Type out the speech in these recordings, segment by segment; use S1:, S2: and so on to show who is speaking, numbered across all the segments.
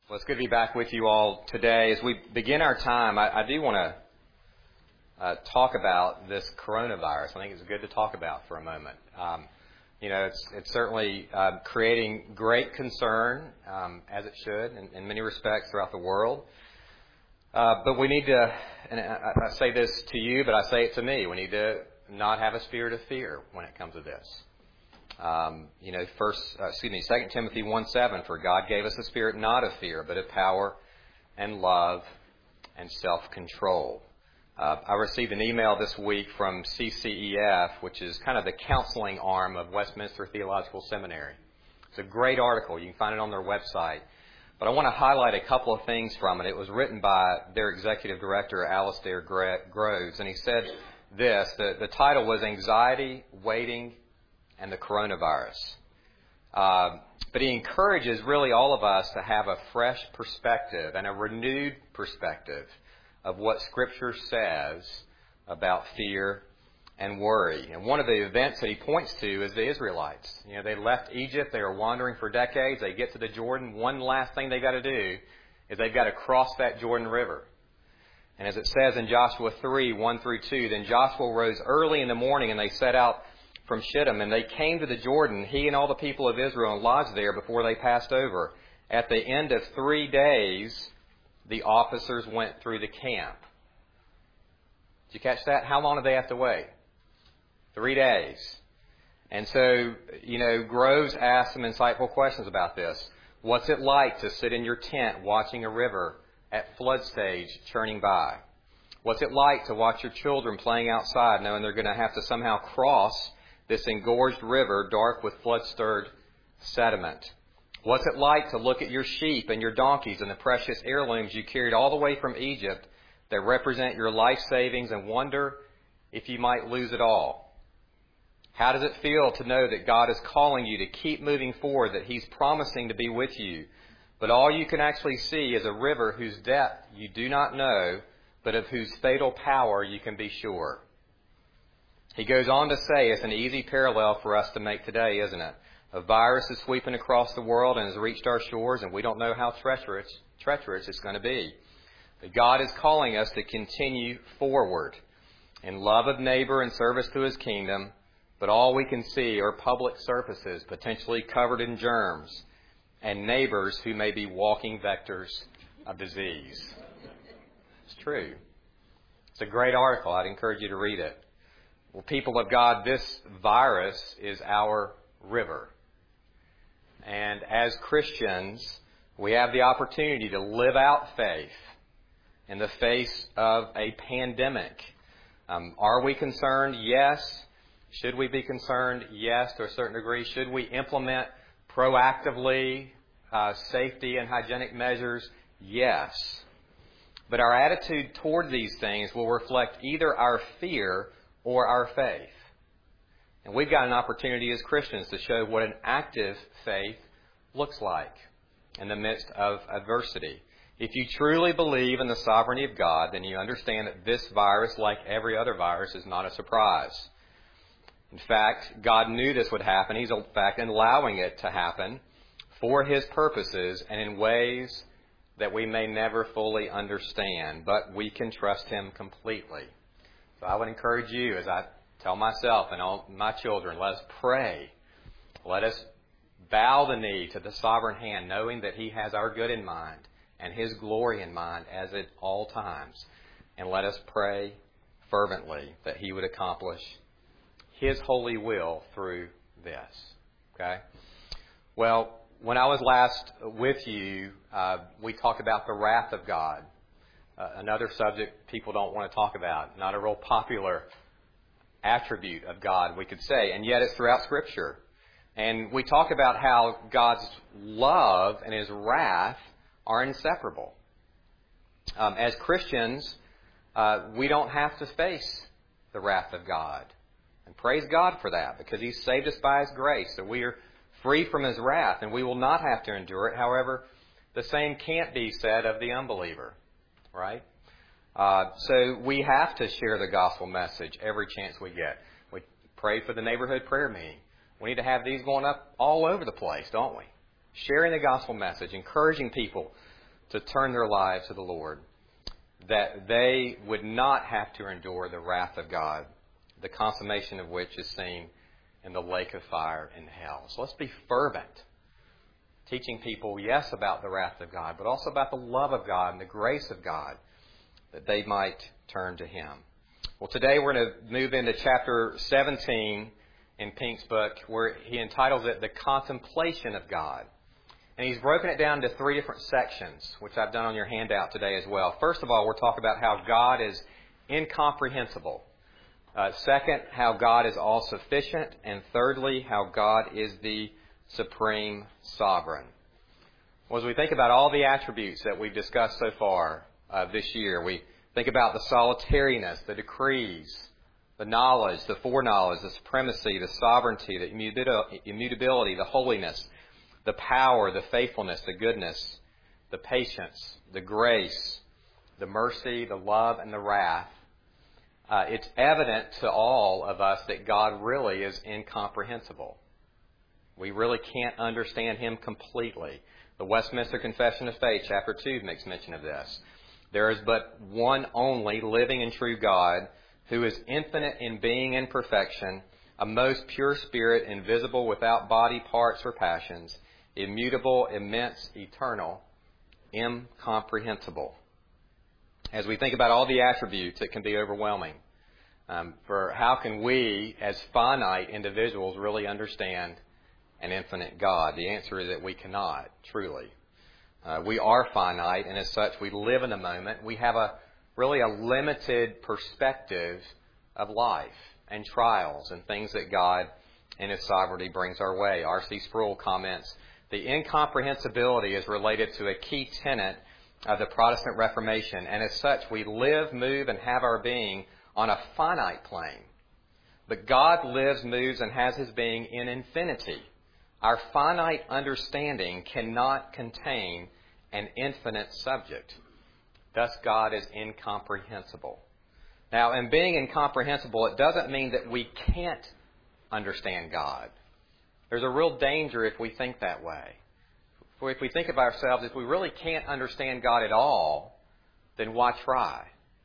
S1: Well, it's good to be back with you all today. As we begin our time, I do want to talk about this coronavirus. I think it's good to talk about for a moment. It's certainly creating great concern, as it should, in many respects throughout the world. But we need to, and I say this to you, but I say it to me, we need to not have a spirit of fear when it comes to this. 2 Timothy 1:7, for God gave us a spirit not of fear, but of power and love and self-control. I received an email this week from CCEF, which is kind of the counseling arm of Westminster Theological Seminary. It's a great article. You can find it on their website. But I want to highlight a couple of things from it. It was written by their executive director, Alistair Groves, and he said this, the title was Anxiety, Waiting, and the Coronavirus. But he encourages really all of us to have a fresh perspective and a renewed perspective of what Scripture says about fear and worry. And one of the events that he points to is the Israelites. They left Egypt. They were wandering for decades. They get to the Jordan. One last thing they've got to do is they've got to cross that Jordan River. And as it says in Joshua 3:1-2, then Joshua rose early in the morning and they set out from Shittim, and they came to the Jordan, he and all the people of Israel, and lodged there before they passed over. At the end of 3 days, the officers went through the camp. Did you catch that? How long did they have to wait? 3 days. And so, Groves asked some insightful questions about this. What's it like to sit in your tent watching a river at flood stage churning by? What's it like to watch your children playing outside knowing they're going to have to somehow cross this engorged river dark with flood-stirred sediment? What's it like to look at your sheep and your donkeys and the precious heirlooms you carried all the way from Egypt that represent your life savings and wonder if you might lose it all? How does it feel to know that God is calling you to keep moving forward, that He's promising to be with you, but all you can actually see is a river whose depth you do not know, but of whose fatal power you can be sure? He goes on to say it's an easy parallel for us to make today, isn't it? A virus is sweeping across the world and has reached our shores, and we don't know how treacherous it's going to be. But God is calling us to continue forward in love of neighbor and service to His kingdom, but all we can see are public surfaces potentially covered in germs and neighbors who may be walking vectors of disease. It's true. It's a great article. I'd encourage you to read it. Well, people of God, this virus is our river. And as Christians, we have the opportunity to live out faith in the face of a pandemic. Are we concerned? Yes. Should we be concerned? Yes, to a certain degree. Should we implement proactively safety and hygienic measures? Yes. But our attitude toward these things will reflect either our fear or our faith. And we've got an opportunity as Christians to show what an active faith looks like in the midst of adversity. If you truly believe in the sovereignty of God, then you understand that this virus, like every other virus, is not a surprise. In fact, God knew this would happen. He's, in fact, allowing it to happen for His purposes and in ways that we may never fully understand, but we can trust Him completely. So I would encourage you, as I tell myself and all my children, let us pray. Let us bow the knee to the sovereign hand, knowing that He has our good in mind and His glory in mind as at all times. And let us pray fervently that He would accomplish His holy will through this. Okay? Well, when I was last with you, we talked about the wrath of God. Another subject people don't want to talk about. Not a real popular attribute of God, we could say. And yet it's throughout Scripture. And we talk about how God's love and His wrath are inseparable. As Christians, we don't have to face the wrath of God. And praise God for that, because He saved us by His grace. So we are free from His wrath, and we will not have to endure it. However, the same can't be said of the unbeliever. Right? So we have to share the gospel message every chance we get. We pray for the neighborhood prayer meeting. We need to have these going up all over the place, don't we? Sharing the gospel message, encouraging people to turn their lives to the Lord, that they would not have to endure the wrath of God, the consummation of which is seen in the lake of fire in hell. So let's be fervent, teaching people, yes, about the wrath of God, but also about the love of God and the grace of God, that they might turn to Him. Well, today we're going to move into chapter 17 in Pink's book, where he entitles it The Contemplation of God. And he's broken it down into 3 different sections, which I've done on your handout today as well. First of all, we'll talk about how God is incomprehensible. Second, how God is all-sufficient. And thirdly, how God is the supreme sovereign. Well, as we think about all the attributes that we've discussed so far this year, we think about the solitariness, the decrees, the knowledge, the foreknowledge, the supremacy, the sovereignty, the immutability, the holiness, the power, the faithfulness, the goodness, the patience, the grace, the mercy, the love, and the wrath. It's evident to all of us that God really is incomprehensible. We really can't understand Him completely. The Westminster Confession of Faith, chapter 2, makes mention of this. There is but one only living and true God, who is infinite in being and perfection, a most pure spirit, invisible, without body, parts, or passions, immutable, immense, eternal, incomprehensible. As we think about all the attributes, it can be overwhelming. For how can we, as finite individuals, really understand an infinite God? The answer is that we cannot, truly. We are finite, and as such, we live in the moment. We have really a limited perspective of life and trials and things that God in His sovereignty brings our way. R.C. Sproul comments, the incomprehensibility is related to a key tenet of the Protestant Reformation, and as such, we live, move, and have our being on a finite plane. But God lives, moves, and has His being in infinity. Our finite understanding cannot contain an infinite subject. Thus, God is incomprehensible. Now, in being incomprehensible, it doesn't mean that we can't understand God. There's a real danger if we think that way. If we think of ourselves, if we really can't understand God at all, then why try?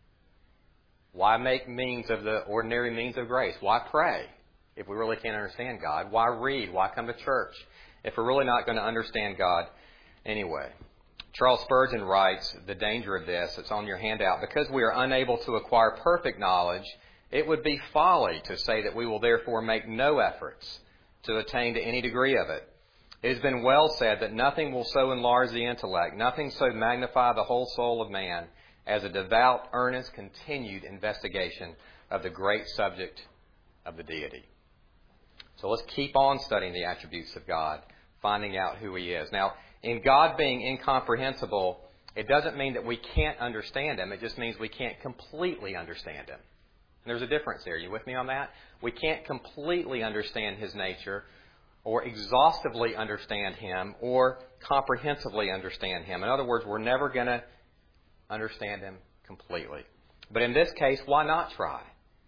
S1: Why make means of the ordinary means of grace? Why pray if we really can't understand God? Why read? Why come to church if we're really not going to understand God anyway? Charles Spurgeon writes, the danger of this, it's on your handout, because we are unable to acquire perfect knowledge, it would be folly to say that we will therefore make no efforts to attain to any degree of it. It has been well said that nothing will so enlarge the intellect, nothing so magnify the whole soul of man, as a devout, earnest, continued investigation of the great subject of the deity. So let's keep on studying the attributes of God, finding out who He is. Now, in God being incomprehensible, it doesn't mean that we can't understand Him. It just means we can't completely understand Him. And there's a difference there. Are you with me on that? We can't completely understand His nature, or exhaustively understand Him, or comprehensively understand Him. In other words, we're never going to understand Him completely. But in this case, why not try?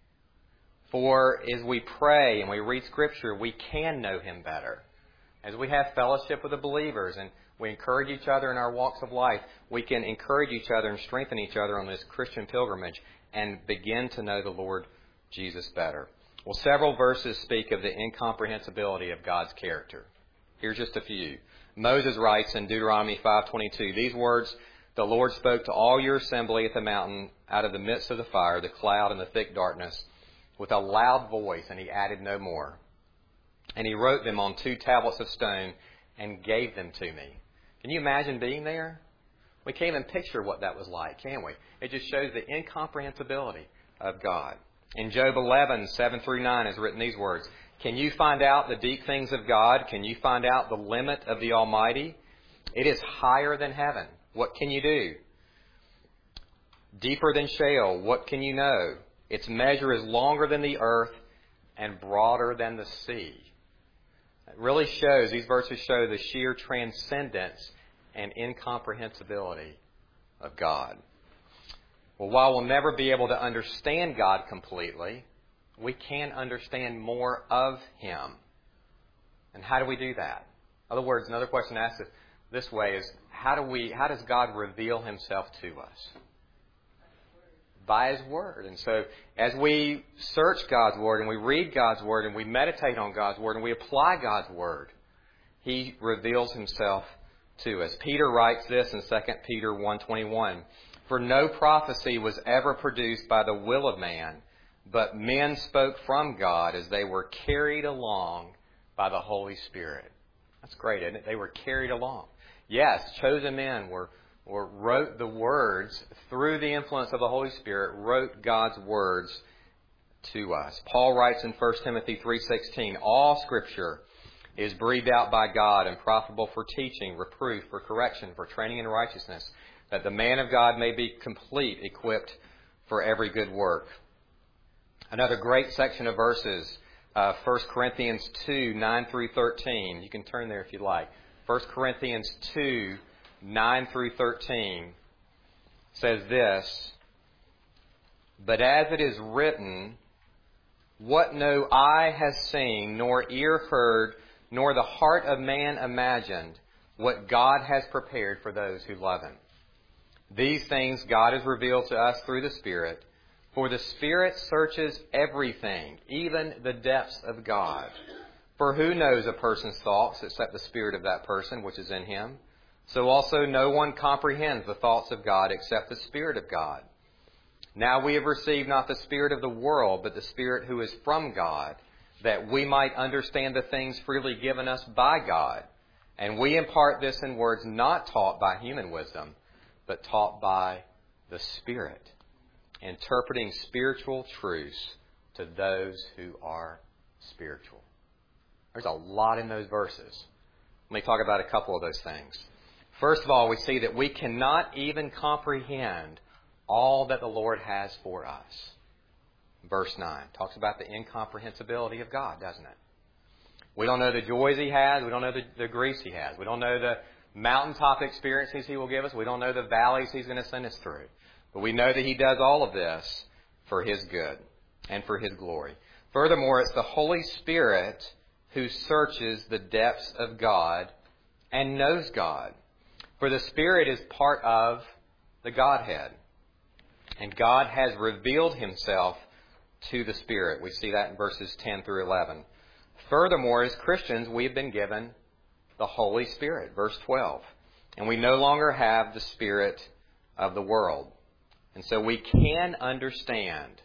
S1: For as we pray and we read Scripture, we can know Him better. As we have fellowship with the believers and we encourage each other in our walks of life, we can encourage each other and strengthen each other on this Christian pilgrimage and begin to know the Lord Jesus better. Well, several verses speak of the incomprehensibility of God's character. Here's just a few. Moses writes in Deuteronomy 5:22, these words, the Lord spoke to all your assembly at the mountain out of the midst of the fire, the cloud, and the thick darkness with a loud voice, and He added no more. And He wrote them on 2 tablets of stone and gave them to me. Can you imagine being there? We can't even picture what that was like, can we? It just shows the incomprehensibility of God. In Job 11:7-9 is written these words, can you find out the deep things of God? Can you find out the limit of the Almighty? It is higher than heaven. What can you do? Deeper than Sheol. What can you know? Its measure is longer than the earth and broader than the sea. It really shows, these verses show the sheer transcendence and incomprehensibility of God. Well, while we'll never be able to understand God completely, we can understand more of Him. And how do we do that? In other words, another question asked this way is, how does God reveal Himself to us? By His Word. And so as we search God's Word and we read God's Word and we meditate on God's Word and we apply God's Word, He reveals Himself to us. Peter writes this in 2 Peter 1:21, "For no prophecy was ever produced by the will of man, but men spoke from God as they were carried along by the Holy Spirit." That's great, isn't it? They were carried along. Yes, chosen men wrote the words through the influence of the Holy Spirit, wrote God's words to us. Paul writes in 1 Timothy 3:16, "All Scripture is breathed out by God and profitable for teaching, reproof, for correction, for training in righteousness, that the man of God may be complete, equipped for every good work." Another great section of verses, 1 Corinthians 2, 9 through 13. You can turn there if you like. 1 Corinthians 2, 9 through 13 says this, "But as it is written, what no eye has seen, nor ear heard, nor the heart of man imagined, what God has prepared for those who love Him. These things God has revealed to us through the Spirit, for the Spirit searches everything, even the depths of God. For who knows a person's thoughts except the spirit of that person which is in him? So also no one comprehends the thoughts of God except the Spirit of God. Now we have received not the spirit of the world, but the Spirit who is from God, that we might understand the things freely given us by God. And we impart this in words not taught by human wisdom, but taught by the Spirit, interpreting spiritual truths to those who are spiritual." There's a lot in those verses. Let me talk about a couple of those things. First of all, we see that we cannot even comprehend all that the Lord has for us. Verse 9 talks about the incomprehensibility of God, doesn't it? We don't know the joys He has. We don't know the griefs He has. We don't know the mountaintop experiences He will give us. We don't know the valleys He's going to send us through. But we know that He does all of this for His good and for His glory. Furthermore, it's the Holy Spirit who searches the depths of God and knows God. For the Spirit is part of the Godhead. And God has revealed Himself to the Spirit. We see that in verses 10 through 11. Furthermore, as Christians, we have been given the Holy Spirit. Verse 12. And we no longer have the spirit of the world. And so we can understand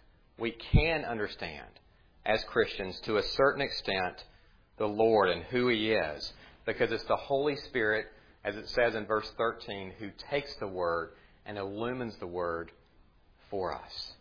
S1: as Christians to a certain extent the Lord and who He is. Because it's the Holy Spirit, as it says in verse 13, who takes the Word and illumines the Word for us.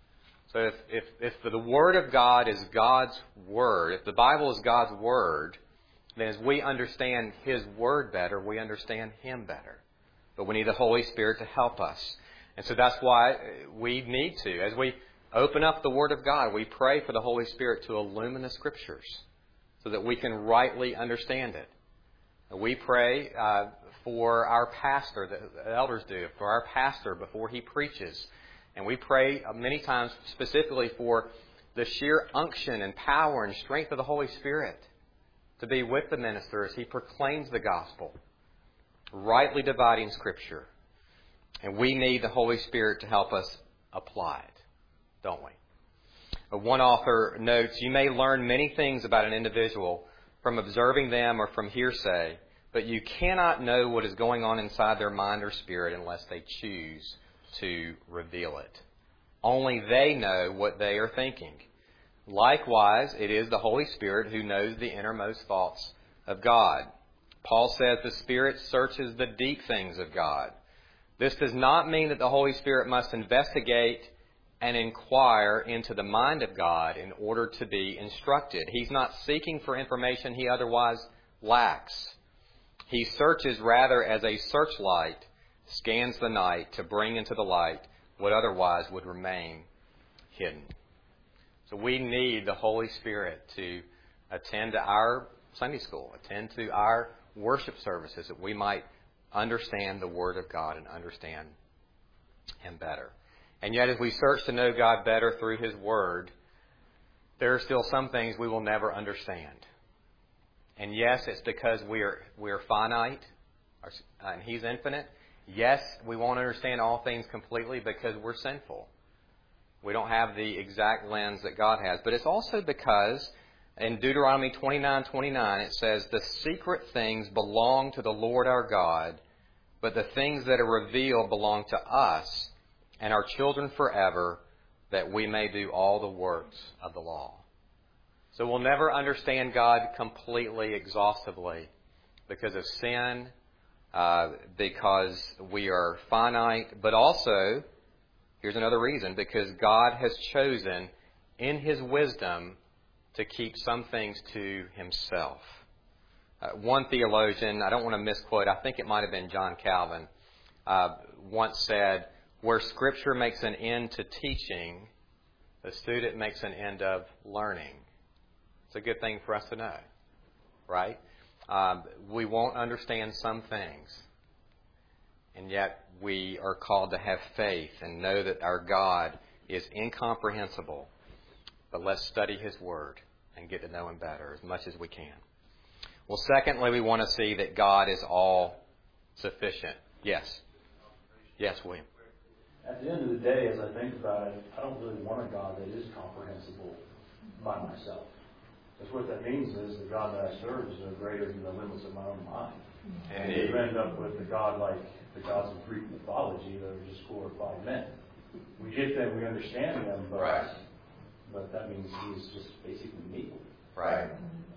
S1: So if the Word of God is God's Word, if the Bible is God's Word, then as we understand His Word better, we understand Him better. But we need the Holy Spirit to help us. And so that's why we need to. As we open up the Word of God, we pray for the Holy Spirit to illumine the Scriptures so that we can rightly understand it. We pray for our pastor, the elders do, for our pastor before he preaches. And we pray many times specifically for the sheer unction and power and strength of the Holy Spirit to be with the minister as he proclaims the gospel, rightly dividing Scripture. And we need the Holy Spirit to help us apply it, don't we? One author notes, "You may learn many things about an individual from observing them or from hearsay, but you cannot know what is going on inside their mind or spirit unless they choose to reveal it. Only they know what they are thinking. Likewise, it is the Holy Spirit who knows the innermost thoughts of God." Paul says the Spirit searches the deep things of God. This does not mean that the Holy Spirit must investigate and inquire into the mind of God in order to be instructed. He's not seeking for information He otherwise lacks. He searches rather as a searchlight scans the night to bring into the light what otherwise would remain hidden. So we need the Holy Spirit to attend to our Sunday school, attend to our worship services, that we might understand the Word of God and understand Him better. And yet as we search to know God better through His Word, there are still some things we will never understand. And yes, it's because we are finite. and He's infinite. Yes, we won't understand all things completely because we're sinful. We don't have the exact lens that God has. But it's also because in Deuteronomy 29:29 it says, "The secret things belong to the Lord our God, but the things that are revealed belong to us and our children forever, that we may do all the works of the law." So we'll never understand God completely, exhaustively, because of sin, because we are finite, but also, here's another reason, because God has chosen in His wisdom to keep some things to Himself. One theologian, I don't want to misquote, I think it might have been John Calvin, once said, "Where Scripture makes an end to teaching, the student makes an end of learning." It's a good thing for us to know, right? We won't understand some things, and yet we are called to have faith and know that our God is incomprehensible. But let's study His Word and get to know Him better as much as we can. Well, secondly, we want to see that God is all sufficient. Yes. Yes, William.
S2: At the end of the day, as I think about it, I don't really want a God that is comprehensible by myself. Because what that means is the God that I serve is no greater than the limits of my own mind. And you end up with a God like the gods of Greek mythology that are just glorified men. We get them, we understand them, but that means He's just basically me.
S1: Right.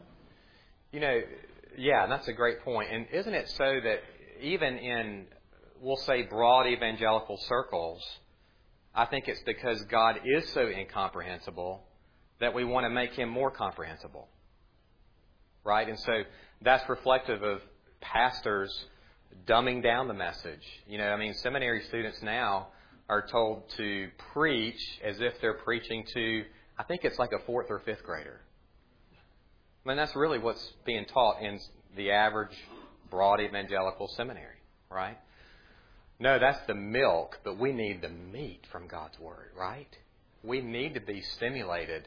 S1: Yeah, that's a great point. And isn't it so that even in, we'll say, broad evangelical circles, I think it's because God is so incomprehensible that we want to make Him more comprehensible. Right? And so that's reflective of pastors dumbing down the message. Seminary students now are told to preach as if they're preaching to, I think it's like a 4th or 5th grader. That's really what's being taught in the average broad evangelical seminary, right? No, that's the milk, but we need the meat from God's Word, right? We need to be stimulated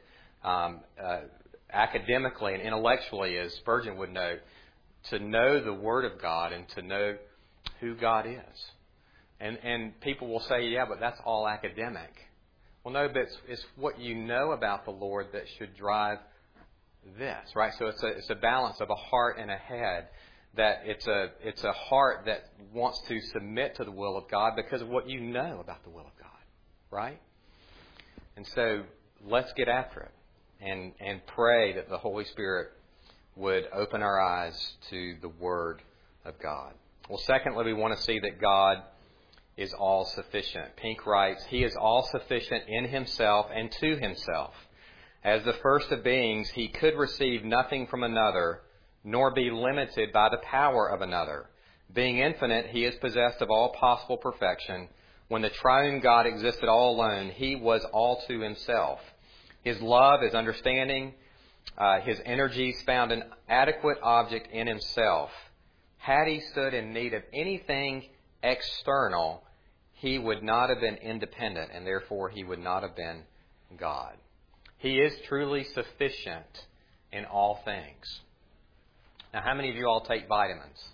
S1: academically and intellectually, as Spurgeon would note, to know the Word of God and to know who God is. And people will say, yeah, but that's all academic. Well, no, but it's what you know about the Lord that should drive this, right? So it's a balance of a heart and a head. That it's a heart that wants to submit to the will of God because of what you know about the will of God, right? And so let's get after it and pray that the Holy Spirit would open our eyes to the Word of God. Well, secondly, we want to see that God is all sufficient. Pink writes, "He is all sufficient in Himself and to Himself. As the first of beings, He could receive nothing from another, nor be limited by the power of another. Being infinite, He is possessed of all possible perfection. When the triune God existed all alone, He was all to Himself. His love, His understanding, His energies found an adequate object in Himself. Had He stood in need of anything external, He would not have been independent, and therefore He would not have been God. He is truly sufficient in all things." Now, how many of you all take vitamins?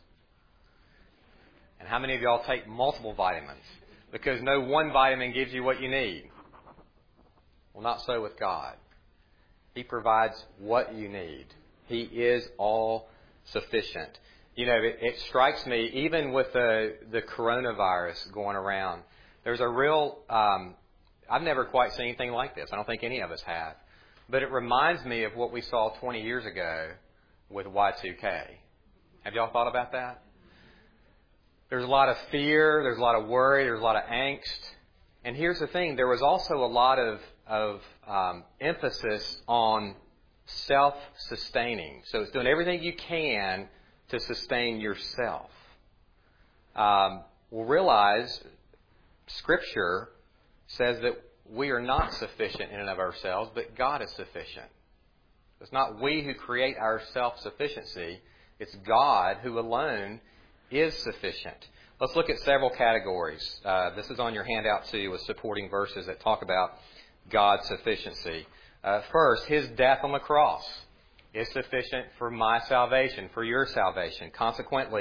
S1: And how many of you all take multiple vitamins? Because no one vitamin gives you what you need. Well, not so with God. He provides what you need. He is all sufficient. It strikes me, even with the coronavirus going around, there's a real, I've never quite seen anything like this. I don't think any of us have. But it reminds me of what we saw 20 years ago with Y2K. Have y'all thought about that? There's a lot of fear, there's a lot of worry, there's a lot of angst. And here's the thing, there was also a lot of emphasis on self-sustaining. So it's doing everything you can to sustain yourself. We'll realize Scripture says that we are not sufficient in and of ourselves, but God is sufficient. It's not we who create our self-sufficiency. It's God who alone is sufficient. Let's look at several categories. This is on your handout too, with supporting verses that talk about God's sufficiency. First, His death on the cross is sufficient for my salvation, for your salvation. Consequently,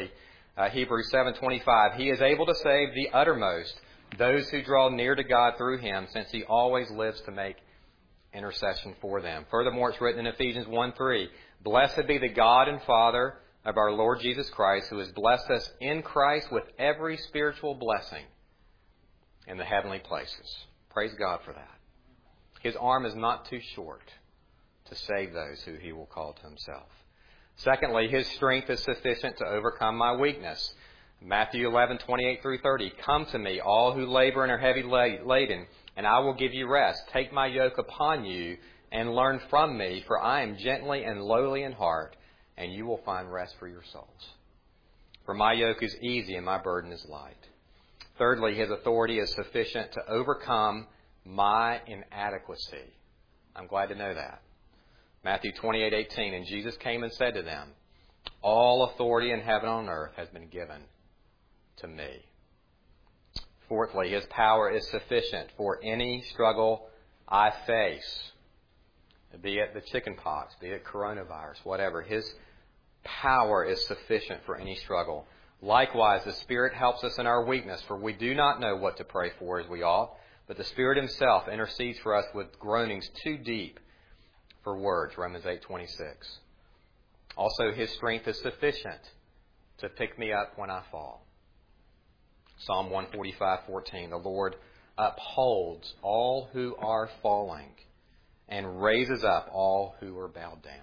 S1: Hebrews 7:25, He is able to save the uttermost, those who draw near to God through Him, since He always lives to make intercession for them. Furthermore, it's written in Ephesians 1:3, Blessed be the God and Father of our Lord Jesus Christ, who has blessed us in Christ with every spiritual blessing in the heavenly places. Praise God for that. His arm is not too short to save those who He will call to Himself. Secondly, His strength is sufficient to overcome my weakness. Matthew 11:28 through 30, Come to me, all who labor and are heavy laden, and I will give you rest. Take my yoke upon you and learn from me, for I am gently and lowly in heart, and you will find rest for your souls. For my yoke is easy and my burden is light. Thirdly, His authority is sufficient to overcome my inadequacy. I'm glad to know that. Matthew 28:18, And Jesus came and said to them, All authority in heaven and on earth has been given to me. Fourthly, His power is sufficient for any struggle I face, be it the chicken pox, be it coronavirus, whatever. His power is sufficient for any struggle. Likewise, the Spirit helps us in our weakness, for we do not know what to pray for as we ought, but the Spirit Himself intercedes for us with groanings too deep for words, Romans 8:26. Also, His strength is sufficient to pick me up when I fall. Psalm 145:14, The Lord upholds all who are falling and raises up all who are bowed down.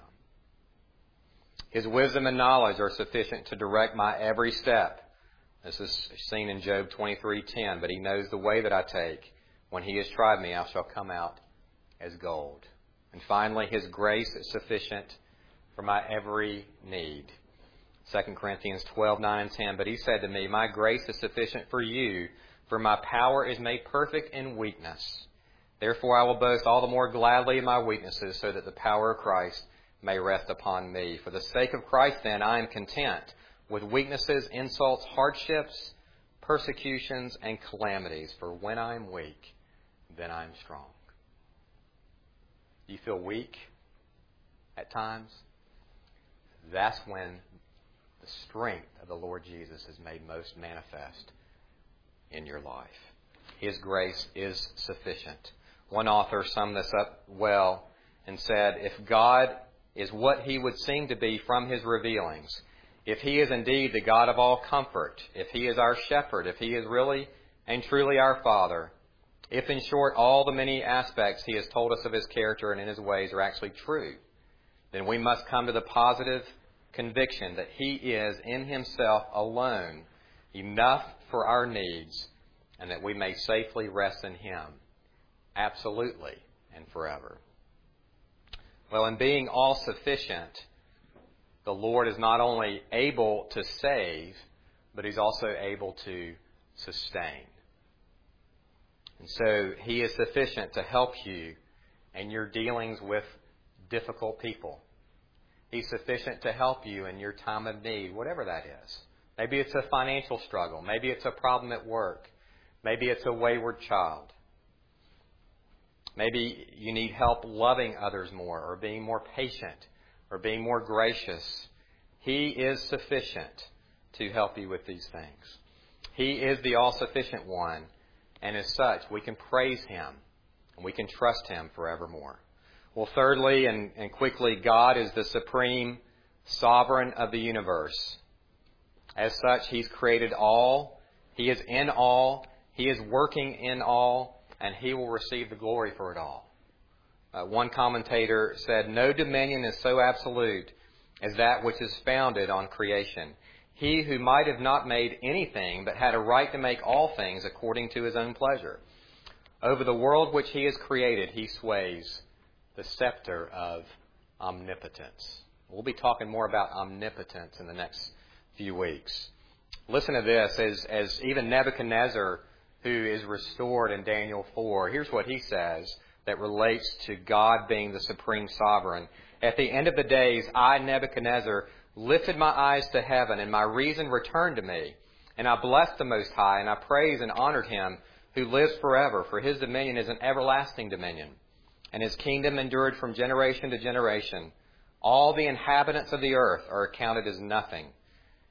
S1: His wisdom and knowledge are sufficient to direct my every step. This is seen in Job 23:10, But He knows the way that I take. When He has tried me, I shall come out as gold. And finally, His grace is sufficient for my every need. 2 Corinthians 12:9 and 10, But He said to me, My grace is sufficient for you, for my power is made perfect in weakness. Therefore I will boast all the more gladly in my weaknesses, so that the power of Christ may rest upon me. For the sake of Christ, then, I am content with weaknesses, insults, hardships, persecutions, and calamities. For when I am weak, then I am strong. Do you feel weak at times? That's when the strength of the Lord Jesus is made most manifest in your life. His grace is sufficient. One author summed this up well and said, If God is what He would seem to be from His revealings, if He is indeed the God of all comfort, if He is our shepherd, if He is really and truly our Father, if, in short, all the many aspects He has told us of His character and in His ways are actually true, then we must come to the positive conviction that He is in Himself alone enough for our needs, and that we may safely rest in Him absolutely and forever. Well, in being all-sufficient, the Lord is not only able to save, but He's also able to sustain. And so He is sufficient to help you in your dealings with difficult people. He's sufficient to help you in your time of need, whatever that is. Maybe it's a financial struggle. Maybe it's a problem at work. Maybe it's a wayward child. Maybe you need help loving others more, or being more patient, or being more gracious. He is sufficient to help you with these things. He is the all-sufficient one, and as such, we can praise Him, and we can trust Him forevermore. Well, thirdly and quickly, God is the supreme sovereign of the universe. As such, He's created all. He is in all. He is working in all, and He will receive the glory for it all. One commentator said, No dominion is so absolute as that which is founded on creation. He who might have not made anything, but had a right to make all things according to His own pleasure. Over the world which He has created, He sways the scepter of omnipotence. We'll be talking more about omnipotence in the next few weeks. Listen to this, as even Nebuchadnezzar, who is restored in Daniel 4, here's what he says that relates to God being the supreme sovereign. At the end of the days, I, Nebuchadnezzar, lifted my eyes to heaven, and my reason returned to me. And I blessed the Most High, and I praised and honored Him who lives forever, for His dominion is an everlasting dominion, and His kingdom endured from generation to generation. All the inhabitants of the earth are accounted as nothing,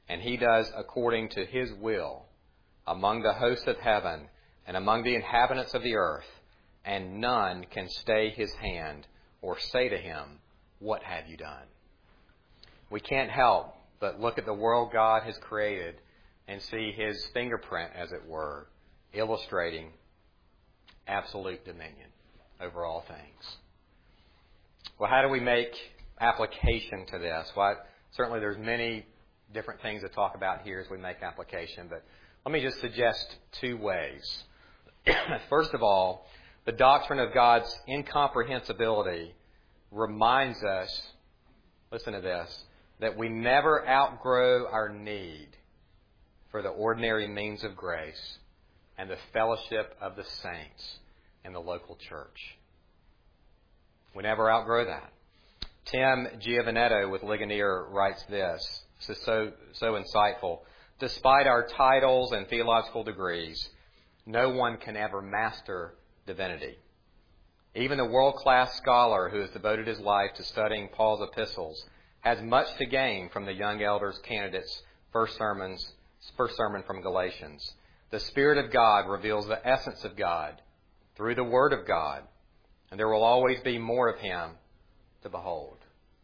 S1: and He does according to His will among the hosts of heaven and among the inhabitants of the earth, and none can stay His hand or say to Him, "What have you done?" We can't help but look at the world God has created and see His fingerprint, as it were, illustrating absolute dominion over all things. Well, how do we make application to this? Well, certainly there's many different things to talk about here as we make application, but let me just suggest two ways. First of all, the doctrine of God's incomprehensibility reminds us, listen to this, that we never outgrow our need for the ordinary means of grace and the fellowship of the saints in the local church. We never outgrow that. Tim Giovanetto with Ligonier writes this. This is so insightful. Despite our titles and theological degrees, no one can ever master divinity. Even the world-class scholar who has devoted his life to studying Paul's epistles has much to gain from the young elders' candidate's first sermon from Galatians. The Spirit of God reveals the essence of God through the Word of God, and there will always be more of Him to behold.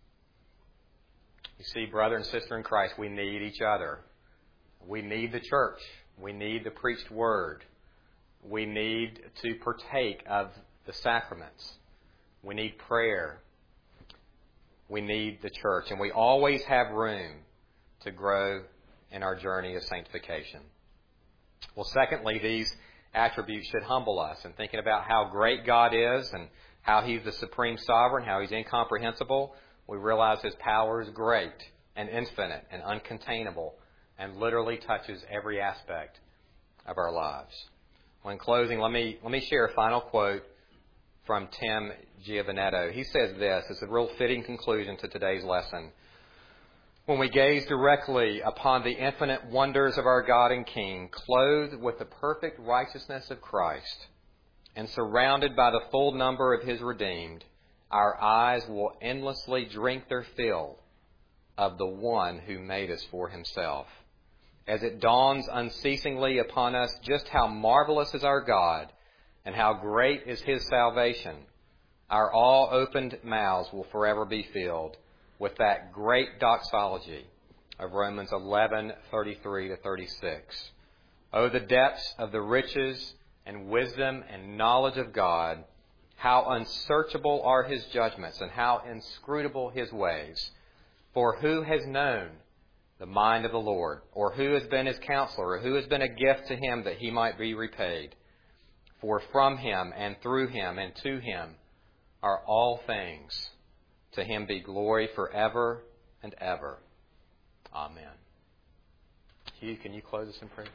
S1: You see, brother and sister in Christ, we need each other. We need the church. We need the preached Word. We need to partake of the sacraments. We need prayer. We need the church. And we always have room to grow in our journey of sanctification. Well, secondly, these attributes should humble us. And thinking about how great God is and how He's the supreme sovereign, how He's incomprehensible, we realize His power is great and infinite and uncontainable and literally touches every aspect of our lives. Well, in closing, let me share a final quote from Tim Giovanetto. He says this. It's a real fitting conclusion to today's lesson. When we gaze directly upon the infinite wonders of our God and King, clothed with the perfect righteousness of Christ, and surrounded by the full number of His redeemed, our eyes will endlessly drink their fill of the one who made us for Himself. As it dawns unceasingly upon us just how marvelous is our God and how great is His salvation, our all-opened mouths will forever be filled with that great doxology of Romans 11:33-36. Oh, the depths of the riches and wisdom and knowledge of God! How unsearchable are His judgments and how inscrutable His ways! For who has known the mind of the Lord, or who has been His counselor, or who has been a gift to Him that He might be repaid? For from Him and through Him and to Him are all things. To Him be glory forever and ever. Amen. Hugh, can you close us in prayer?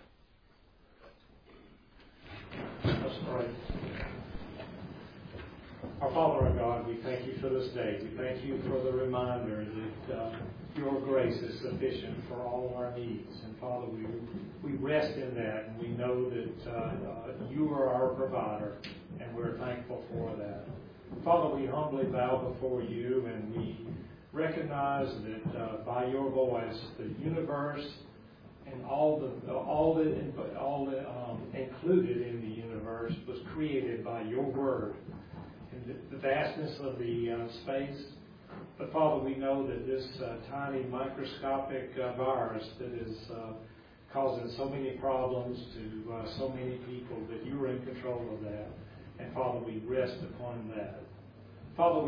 S3: Let's pray. Our Father, our God, we thank You for this day. We thank You for the reminder that Your grace is sufficient for all our needs. And Father, we rest in that, and we know that You are our provider, and we're thankful for that. Father, we humbly bow before You, and we recognize that by Your voice, the universe and all included in the universe was created by Your Word. The vastness of the space. But Father, we know that this tiny microscopic virus that is causing so many problems to so many people, that You are in control of that. And Father, we rest upon that. Father,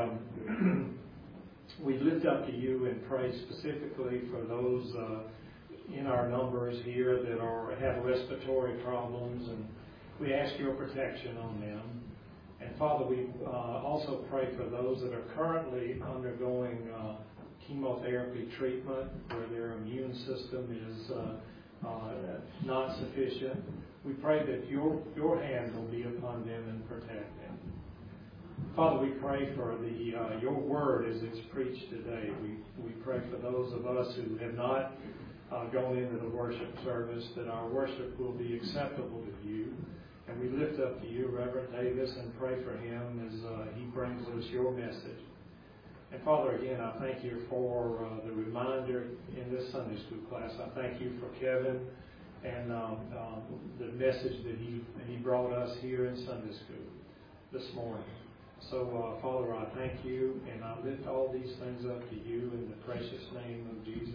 S3: we lift up to You and pray specifically for those in our numbers here that have respiratory problems, and we ask Your protection on them. And Father, we also pray for those that are currently undergoing chemotherapy treatment, where their immune system is not sufficient. We pray that Your hand will be upon them and protect them. Father, we pray for Your Word as it's preached today. We pray for those of us who have not gone into the worship service, that our worship will be acceptable to You. And we lift up to You Reverend Davis and pray for him as he brings us Your message. And Father, again, I thank you for the reminder in this Sunday school class. I thank you for Kevin and the message that he brought us here in Sunday school this morning. So, Father, I thank you, and I lift all these things up to you in the precious name of Jesus.